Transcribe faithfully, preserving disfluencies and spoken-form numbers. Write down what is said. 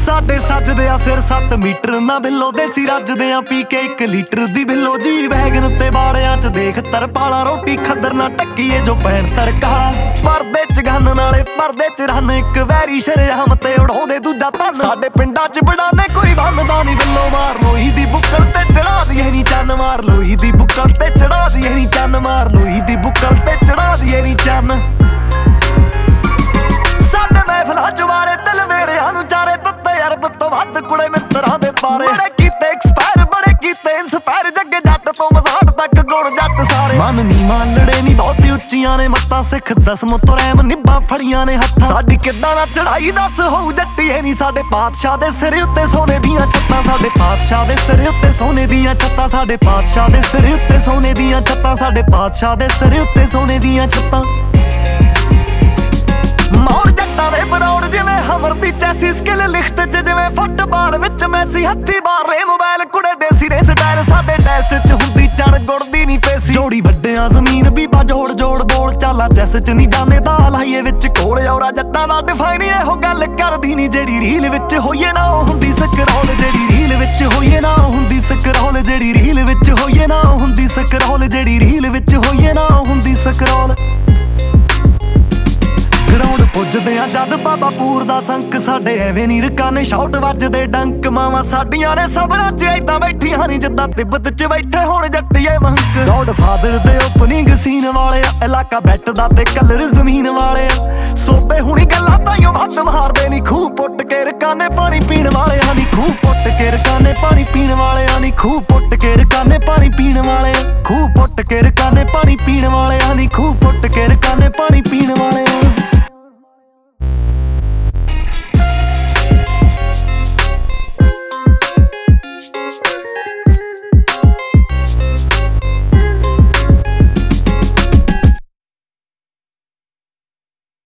ਸਾਡੇ ਸੱਜਦੇ ਆ ਸਿਰ ਸੱਤ ਮੀਟਰ ਨਾ ਬਿੱਲੋ ਦੇਸੀ ਰੱਜਦੇ ਆ ਪੀ ਕੇ ਇੱਕ ਲੀਟਰ ਦੀ ਬਿੱਲੋ ਜੀ ਵੈਗਨ ਤੇ ਬਾੜਿਆਂ ਚ ਦੇਖ ਤਰਪਾਲਾ ਰੋਟੀ ਖੱਦਰ ਨਾ ਟੱਕੀਏ ਜੋ ਪੈਣ ਤਰਕਾਲਾ ਪਰਦੇ ਚ ਗੰਨ ਨਾਲੇ ਪਰਦੇ ਚ ਰਨ ਇੱਕ ਵੈਰੀ ਸ਼ਰੇਆਮ ਤੇ ਉਡਾਉਂਦੇ ਦੂਜਾ ਧਨ ਸਾਡੇ ਪਿੰਡਾਂ ਚ ਬੜਾਨੇ ਕੋਈ ਬੰਨਦਾ ਨਹੀਂ ਬਿੱਲੋ ਮਾਰ ਲੋਹੀ ਦੀ ਬੁੱਕਲ ਤੇ ਚੜਾ ਦੀਏ ਨੀ ਚੰਨ ਮਾਰ ਲੋਹੀ ਦੀ ਬੁੱਕਲ ਤੇ ਚੜਾ ਦੀਏ ਨੀ ਚੰਨ ਮਾਰ ਲੋਹੀ ਦੀ ਬੁੱਕਲ ਤੇ ਚੜਾ ਦੀਏ ਨੀ ਚੰਨ ਸਾਡੇ ਮਹਿਫਲਾਂ ਚ ਵਾਰੇ ਦਿਲ ਮੇਰਿਆਂ ਨੂੰ ਚਾਰੇ ਤੱਤੇ ਅਰਬ ਤੋਂ ਵੱਧ ਕੁੜੇ ਮਿੱਤਰਾਂ ਦੇ ਪਾਰੇ ਬੜੇ ਕੀਤੇ ਐਕਸਪਾਇਰ ਬੜੇ ਕੀਤੇ ਇਨਸਪਾਇਰ ਜੱਗੇ ਜੱਟ ਤੋਂ ਮਜ਼ਾੜ ਤੱਕ ਗੁਣ ਜੱਟ ਸਾਰੇ ਮਨ ਨੀ ਮਾਨੜੇ ਨੀ ਬਹੁਤ ਉੱਚੀਆਂ ਨੇ ਮੱਤਾਂ ਸਿੱਖ ਦਸਮ ਤੋਂ ਰਹਿਮ ਨਿੱਬਾਂ ਫੜੀਆਂ ਨੇ ਹੱਥਾਂ ਸਾਡੀ ਕਿੱਦਾਂ ਨਾ ਚੜਾਈ ਦੱਸ ਹੋਊ ਜੱਟੀਏ ਨੀ ਸਾਡੇ ਪਾਤਸ਼ਾਹ ਦੇ ਸਿਰ ਉੱਤੇ ਸੋਨੇ ਦੀਆਂ ਛੱਤਾਂ ਸਾਡੇ ਪਾਤਸ਼ਾਹ ਦੇ ਸਿਰ ਉੱਤੇ ਸੋਨੇ ਦੀਆਂ ਛੱਤਾਂ ਸਾਡੇ ਪਾਤਸ਼ਾਹ ਦੇ ਸਿਰ ਉੱਤੇ ਸੋਨੇ ਦੀਆਂ ਛੱਤਾਂ ਸਾਡੇ ਪਾਤਸ਼ਾਹ ਦੇ ਸਿਰ ਉੱਤੇ ਸੋਨੇ ਦੀਆਂ ਛੱਤਾਂ ਮੌਰ ਜੱਟਾਂ ਦੇ ਬਰੌੜ ਜਿਵੇਂ ਹਮਰ ਦੀ ਚੈਸੀ ਸਕਿੱਲ ਲਿਖਤ ਚ ਜਿਵੇਂ ਫੁੱਟਬਾਲ ਵਿੱਚ ਮੈਸੀ ਹੱਥੀ ਬਾਹਰਲੇ ਮੋਬਾਈਲ ਕੁੜੇ ਦੇਸੀ ਨੇ ਸਟਾਈਲ ਸਾਡੇ ਟੈਸਟ ਚ ਹੁੰਦੀ ਚੜ ਗੁੜਦੀ ਨਹੀਂ ਪੇਸੀ ਜੋੜੀ ਵੱਡਿਆਂ ਜ਼ਮੀਨ ਵੀ ਬਾ ਜੋੜ ਜੋੜ ਬੋਲ ਚਾਲਾ ਚੈਸ ਚ ਨਹੀਂ ਜਾਣੇ ਦਾ ਲਾਈਏ ਵਿੱਚ ਕੋਲ ਔਰਾ ਜੱਟਾਂ ਦਾ ਡਿਫਾਈਨ ਇਹੋ ਗੱਲ ਕਰਦੀ ਨਹੀਂ ਜਿਹੜੀ ਰੀਲ ਵਿੱਚ ਹੋਈਏ ਨਾ ਉਹ ਹੁੰਦੀ ਸਕਰੋਲ ਜਿਹੜੀ ਰੀਲ ਵਿੱਚ ਹੋਈਏ ਨਾ ਉਹ ਹੁੰਦੀ ਸਕਰੋਲ ਜਿਹੜੀ ਰੀਲ ਵਿੱਚ ਹੋਈਏ ਨਾ ਉਹ ਹੁੰਦੀ ਸਕਰੋਲ ਜਿਹੜੀ ਰੀਲ ਵਿੱਚ ਹੋਈਏ ਨਾ ਉਹ ਹੁੰਦੀ ਸਕਰੋਲ ਗਰਾਊਂਡ ਪੁੱਜਦੇ ਆ ਜਦ ਬਾਬਾ ਪੂਰ ਦਾ ਸੰਕ ਸਾਡੇ ਐਵੇਂ ਨੀ ਰਕਾਨੇ ਸ਼ਾਟ ਵੱਜਦੇ ਡੰਕ ਮਾਵਾਂ ਸਾਡੀਆਂ ਨੇ ਸਬਰਾਂ ਚ ਏਦਾਂ ਬੈਠੀਆਂ ਨੀ ਜਿੱਦਾਂ ਤਿੱਬਤ ਚ ਬੈਠੇ ਹੁਣ ਜੱਟੀਏ ਮੰਕ ਗੌਡ ਫਾਦਰ ਦੇ ਓਪਨਿੰਗ ਸੀਨ ਵਾਲੇ ਆ ਇਲਾਕਾ ਬੈਟ ਦਾ ਤੇ ਕਲਰ ਜ਼ਮੀਨ ਵਾਲੇ ਆ ਸੋਬੇ ਹੁਣੀ ਗੱਲਾਂ ਤਾਈਓ ਵੱਧ ਮਾਰਦੇ ਨੀ ਖੂਹ ਪੁੱਟ ਕੇ ਰਕਾਨੇ ਪਾਣੀ ਪੀਣ ਵਾਲਿਆਂ ਨੀ ਖੂਹ ਪੁੱਟ ਕੇ ਰਕਾਨੇ ਪਾਣੀ ਪੀਣ ਵਾਲਿਆਂ ਨੀ ਖੂਹ ਪੁੱਟ ਕੇ ਰਕਾਨੇ ਪਾਣੀ ਪੀਣ ਵਾਲੇ ਖੂਹ ਪੁੱਟ ਕੇ ਰਕਾਨੇ ਪਾਣੀ ਪੀਣ ਵਾਲਿਆਂ ਨੀ ਖੂਹ ਪੁੱਟ ਕੇ ਰਕਾਨੇ ਪਾਣੀ